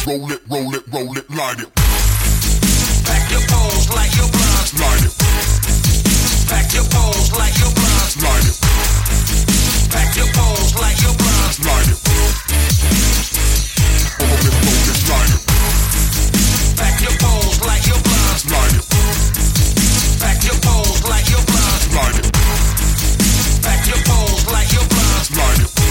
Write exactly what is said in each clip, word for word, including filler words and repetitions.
roll it, roll it, roll it, light it. Pack your poles like your blunt. Light it. Pack your poles like your blunt. Light it. Pack your poles like your blunt. Light it. Roll it, roll it, light it. Pack your poles like your blunt. Light it. Pack your poles like your blunt. Light it. Pack your poles like your blunt. Light it.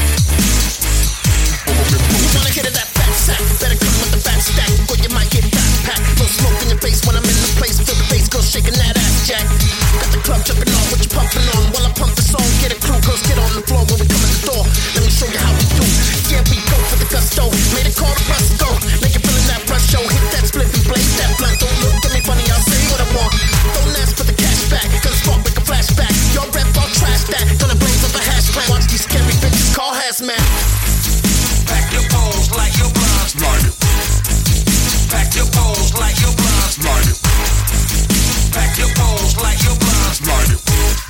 Roll it, roll You it. wanna hit it that fat sack? Better come with the fat stack, or you might get backpack. Little smoke in your face when I'm in the place. Feel the bass, girl shaking that ass, Jack. Got the club jumping on, what you pumping on? While I pump the song, get a crew, girls get on the floor when we come in the door. Let me show you how we do. Yeah, we go for the gusto. Made it call the Rusto. Make it feelin' that rush show. Hit that split and blaze that blunt. Don't look at me funny, I'll say what I want. Don't ask for the cash back, cause spark like a flashback. Your rap, I'll trash that. Gonna blaze up a hash plan. Watch these scary bitches call hazmat. Pack your poles like your blunt. Light it. Pack your poles like your blunt. Light it. Pack your poles like your blunt. Light it.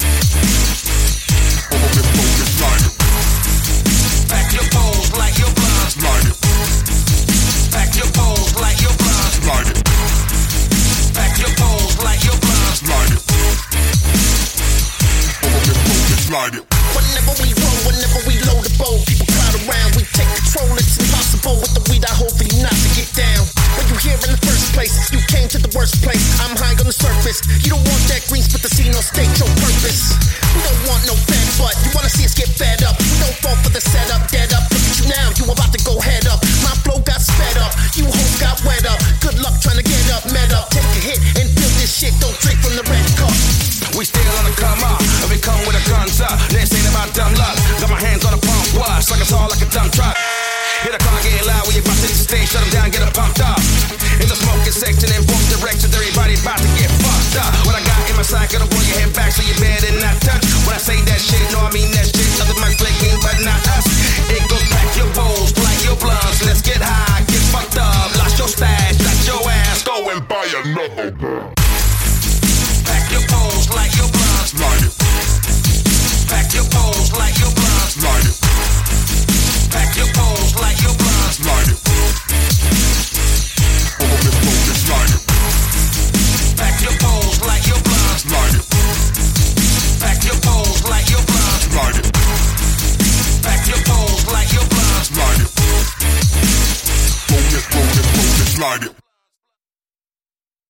Roll it, roll it, light it. Pack your poles like your blunt. Light it. Pack your poles like your blunt. Light it. Pack your poles like your blunt. Light it. Roll it, roll it, light it. Whenever we roll, whenever we load the bowl, people crowd around, we take control, it's impossible with the weed I hold for you not to get down. When you here in the first place, you came to the worst place, I'm high on the surface. You don't want that green spit to see no state your purpose. We don't want no fat butt, you wanna see us get fed up. We don't fall for the setup, dead up, look at you now, you about to go head up. My flow got sped up, you hoes got wet up. Good luck trying to get up, met up, take a hit and build this shit, don't drink from the red cup. We still on the come up, and we come with the guns up. This ain't about dumb luck. Got my hands on the pump wash, like it's all like a dump truck. Hear the car get loud, we about to hit the stage, shut them down, get them pumped up. In the smoking section, in both directions, everybody about to get fucked up. What I got in my side, gonna pull your head back, so you better not touch. When I say that shit, no, I mean that shit. Other mics flaking, but not us. It goes pack your bowls, like your blunts. Let's get high, get fucked up. Lost your stash, lost your ass, go and buy another girl. Pack your poles like your blunt. Light it. Pack your poles like your blunt. Light it. Pack your poles like your blunt. Light it. Roll it, roll it, light it. Pack your poles like your blunt. Light it. Pack your poles like your blunt. Light it. Pack your poles like your blunt. Light it. Roll it, roll it, roll it, light it.